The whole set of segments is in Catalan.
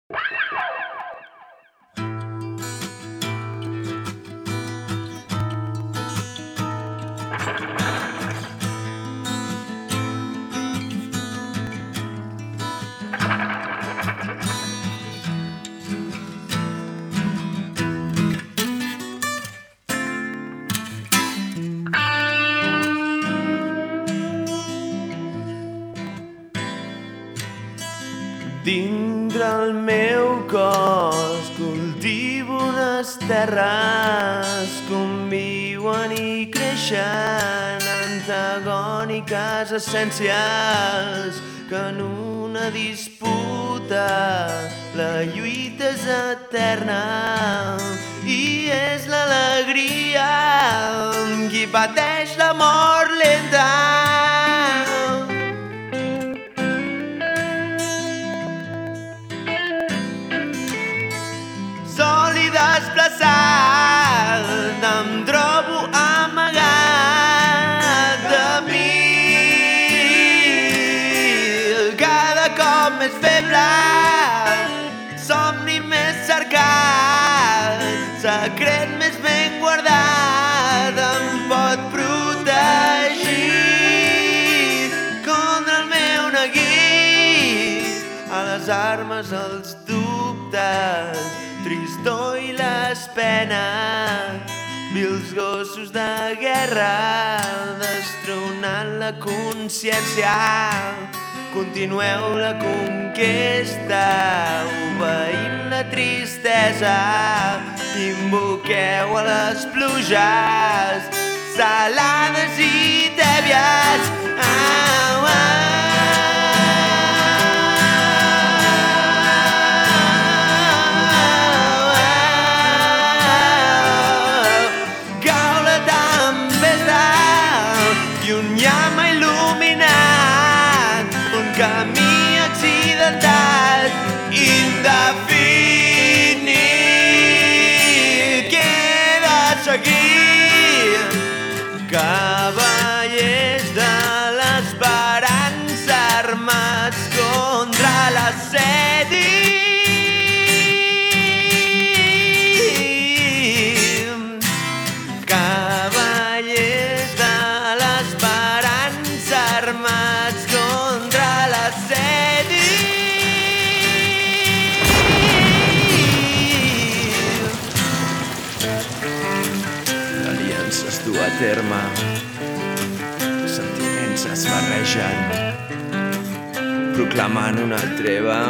Dintre el meu cos cultivo unes terres, conviuen i creixen antagòniques essències que en una disputa la lluita és eterna i és l'alegria qui pateix la mort lenta. Desplaçat, em trobo amagat de mi, cada cop més feble, somni més cercat, secret més ben guardat, em pot protegir contra el meu neguit, a les armes, els dubtes, tristor i les penes, vils gossos de guerra destronant la consciència. Continueu la conquesta, obeint la tristesa, invoqueu a les pluges salades i tèbies. Camí accidentat, indefinit, que he de seguir. Cavallers de l'esperança armats contra l'assedi. Cavallers de l'esperança armats contra l'assedi. L'aliança es du a terme, sentiments es barregen, proclamant una treva.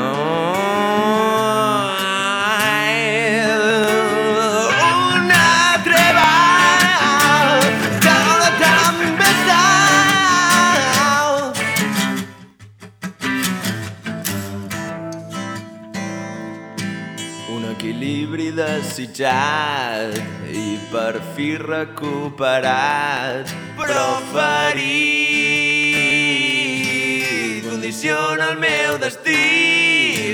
Un equilibri desitjat i per fi recuperat, però ferit condiciona el meu destí.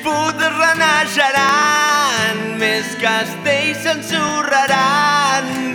Disputes renaixeran, més castells s'ensorraran,